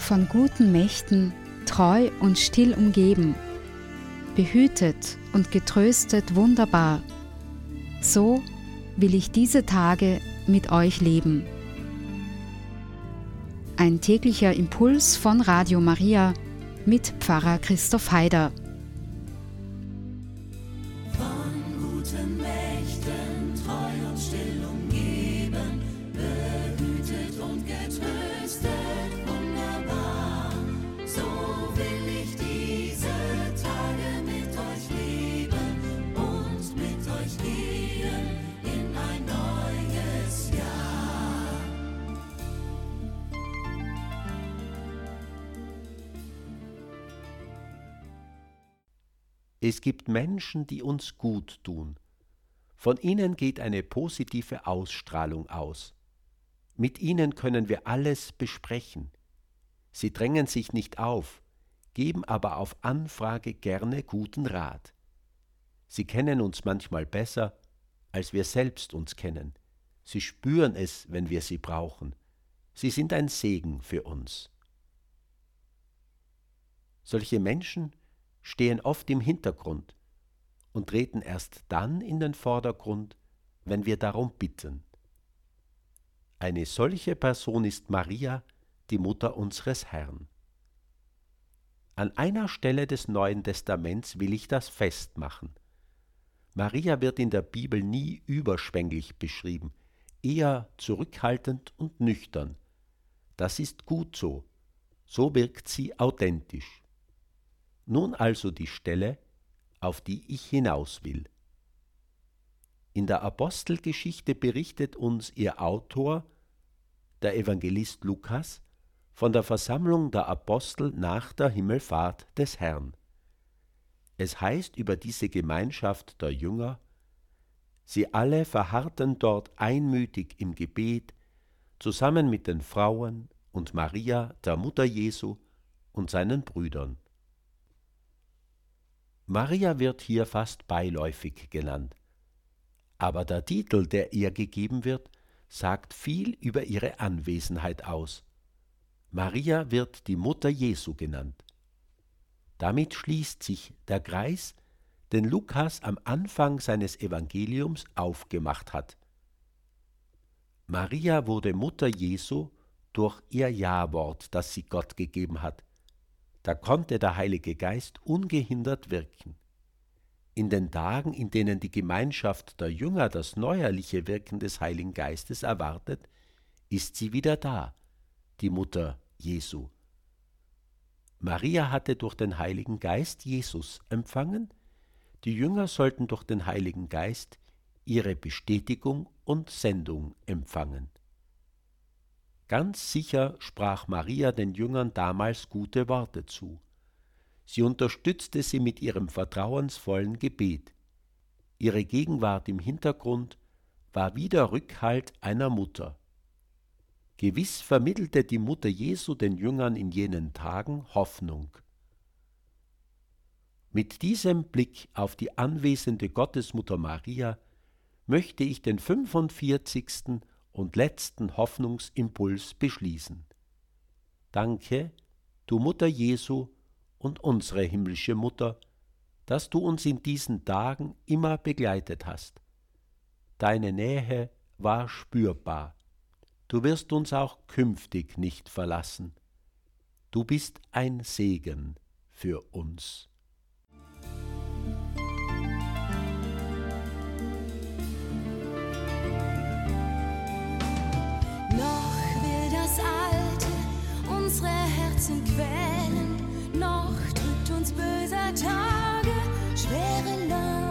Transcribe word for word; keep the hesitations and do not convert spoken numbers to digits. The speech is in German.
von guten Mächten, treu und still umgeben, behütet und getröstet wunderbar. So will ich diese Tage mit euch leben. Ein täglicher Impuls von Radio Maria mit Pfarrer Christoph Haider. Von guten Mächten, treu und still umgeben, behütet und getröstet, wunderbar. So will ich diese Tage mit euch leben und mit euch gehen in ein neues Jahr. Es gibt Menschen, die uns gut tun. Von ihnen geht eine positive Ausstrahlung aus. Mit ihnen können wir alles besprechen. Sie drängen sich nicht auf, geben aber auf Anfrage gerne guten Rat. Sie kennen uns manchmal besser, als wir selbst uns kennen. Sie spüren es, wenn wir sie brauchen. Sie sind ein Segen für uns. Solche Menschen stehen oft im Hintergrund und treten erst dann in den Vordergrund, wenn wir darum bitten. Eine solche Person ist Maria, die Mutter unseres Herrn. An einer Stelle des Neuen Testaments will ich das festmachen. Maria wird in der Bibel nie überschwänglich beschrieben, eher zurückhaltend und nüchtern. Das ist gut so. So wirkt sie authentisch. Nun also die Stelle, auf die ich hinaus will. In der Apostelgeschichte berichtet uns ihr Autor, der Evangelist Lukas, von der Versammlung der Apostel nach der Himmelfahrt des Herrn. Es heißt über diese Gemeinschaft der Jünger: Sie alle verharrten dort einmütig im Gebet, zusammen mit den Frauen und Maria, der Mutter Jesu, und seinen Brüdern. Maria wird hier fast beiläufig genannt, aber der Titel, der ihr gegeben wird, sagt viel über ihre Anwesenheit aus. Maria wird die Mutter Jesu genannt. Damit schließt sich der Kreis, den Lukas am Anfang seines Evangeliums aufgemacht hat. Maria wurde Mutter Jesu durch ihr Ja-Wort, das sie Gott gegeben hat. Da konnte der Heilige Geist ungehindert wirken. In den Tagen, in denen die Gemeinschaft der Jünger das neuerliche Wirken des Heiligen Geistes erwartet, ist sie wieder da, die Mutter Jesu. Maria hatte durch den Heiligen Geist Jesus empfangen, die Jünger sollten durch den Heiligen Geist ihre Bestätigung und Sendung empfangen. Ganz sicher sprach Maria den Jüngern damals gute Worte zu. Sie unterstützte sie mit ihrem vertrauensvollen Gebet. Ihre Gegenwart im Hintergrund war wie der Rückhalt einer Mutter. Gewiss vermittelte die Mutter Jesu den Jüngern in jenen Tagen Hoffnung. Mit diesem Blick auf die anwesende Gottesmutter Maria möchte ich den fünfundvierzigsten und letzten Hoffnungsimpuls beschließen. Danke, du Mutter Jesu und unsere himmlische Mutter, dass du uns in diesen Tagen immer begleitet hast. Deine Nähe war spürbar. Du wirst uns auch künftig nicht verlassen. Du bist ein Segen für uns. Unsere Herzen quälen, noch drückt uns böser Tage schwere Last.